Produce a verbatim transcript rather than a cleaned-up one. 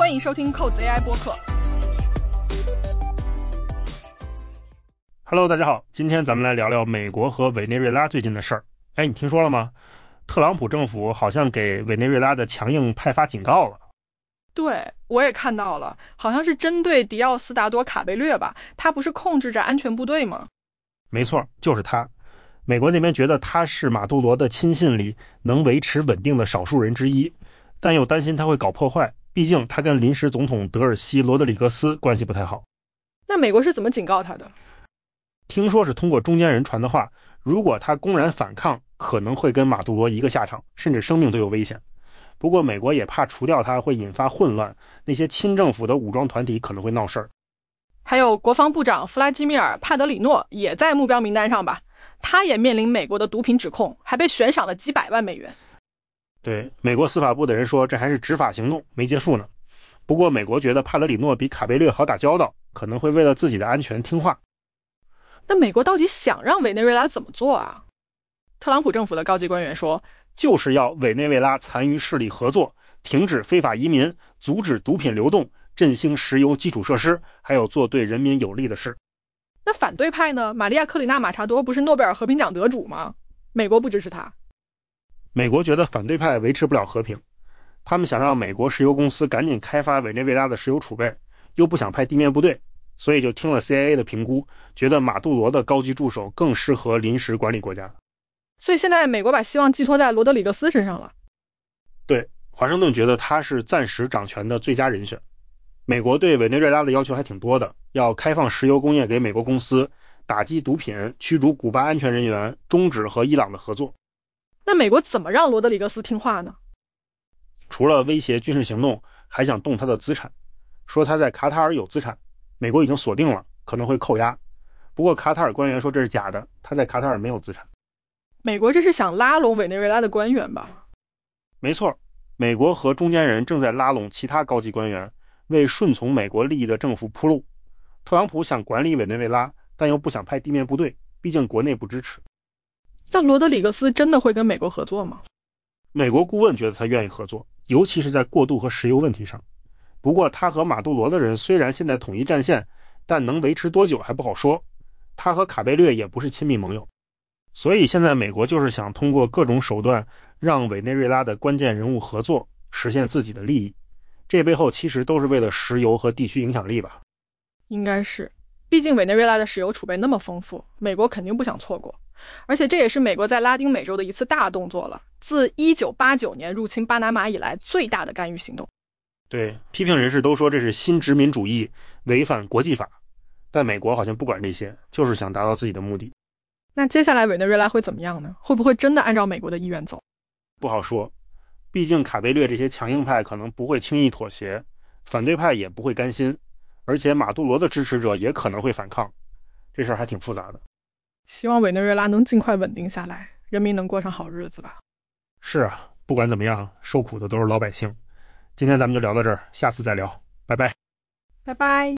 欢迎收听扣子 A I 播客。 Hello， 大家好，今天咱们来聊聊美国和委内瑞拉最近的事儿。哎，你听说了吗？特朗普政府好像给委内瑞拉的强硬派发警告了。 对，我也看到了，好像是针对迪奥斯达多卡贝略吧，他不是控制着安全部队吗？ 没错，就是他。美国那边觉得他是马杜罗的亲信里能维持稳定的少数人之一，但又担心他会搞破坏，毕竟他跟临时总统德尔西·罗德里格斯关系不太好。 那美国是怎么警告他的？ 听说是通过中间人传的话，如果他公然反抗，可能会跟马杜罗一个下场，甚至生命都有危险。不过美国也怕除掉他会引发混乱，那些亲政府的武装团体可能会闹事儿。 还有国防部长弗拉基米尔·帕德里诺也在目标名单上吧，他也面临美国的毒品指控，还被悬赏了几百万美元。 对，美国司法部的人说这还是执法行动，没结束呢。不过美国觉得帕德里诺比卡贝略好打交道，可能会为了自己的安全听话。 那美国到底想让委内瑞拉怎么做啊？特朗普政府的高级官员说， 就是要委内瑞拉残余势力合作，停止非法移民，阻止毒品流动，振兴石油基础设施，还有做对人民有利的事。 那反对派呢？玛利亚·克里纳马查多不是诺贝尔和平奖得主吗？美国不支持他。 美国觉得反对派维持不了和平，他们想让美国石油公司赶紧开发委内瑞拉的石油储备，又不想派地面部队，所以就听了 C I A 的评估，觉得马杜罗的高级助手更适合临时管理国家。 所以现在美国把希望寄托在罗德里格斯身上了。 对，华盛顿觉得他是暂时掌权的最佳人选。美国对委内瑞拉的要求还挺多的，要开放石油工业给美国公司，打击毒品，驱逐古巴安全人员，终止和伊朗的合作。 那美国怎么让罗德里格斯听话呢？ 除了威胁军事行动，还想动他的资产，说他在卡塔尔有资产，美国已经锁定了，可能会扣押。不过卡塔尔官员说这是假的，他在卡塔尔没有资产。 美国这是想拉拢委内瑞拉的官员吧？ 没错，美国和中间人正在拉拢其他高级官员，为顺从美国利益的政府铺路。特朗普想管理委内瑞拉，但又不想派地面部队，毕竟国内不支持。 那罗德里格斯真的会跟美国合作吗？ 美国顾问觉得他愿意合作，尤其是在过渡和石油问题上。不过他和马杜罗的人虽然现在统一战线，但能维持多久还不好说。他和卡贝略也不是亲密盟友，所以现在美国就是想通过各种手段让委内瑞拉的关键人物合作，实现自己的利益。这背后其实都是为了石油和地区影响力吧？ 应该是，毕竟委内瑞拉的石油储备那么丰富，美国肯定不想错过。而且这也是美国在拉丁美洲的一次大动作了，自一九八九年入侵巴拿马以来最大的干预行动。 对，批评人士都说这是新殖民主义，违反国际法，但美国好像不管这些，就是想达到自己的目的。 那接下来委内瑞拉会怎么样呢？会不会真的按照美国的意愿走？ 不好说，毕竟卡贝略这些强硬派可能不会轻易妥协，反对派也不会甘心，而且马杜罗的支持者也可能会反抗，这事儿还挺复杂的。 希望委内瑞拉能尽快稳定下来，人民能过上好日子吧。 是啊，不管怎么样，受苦的都是老百姓。今天咱们就聊到这儿，下次再聊，拜拜。 拜拜。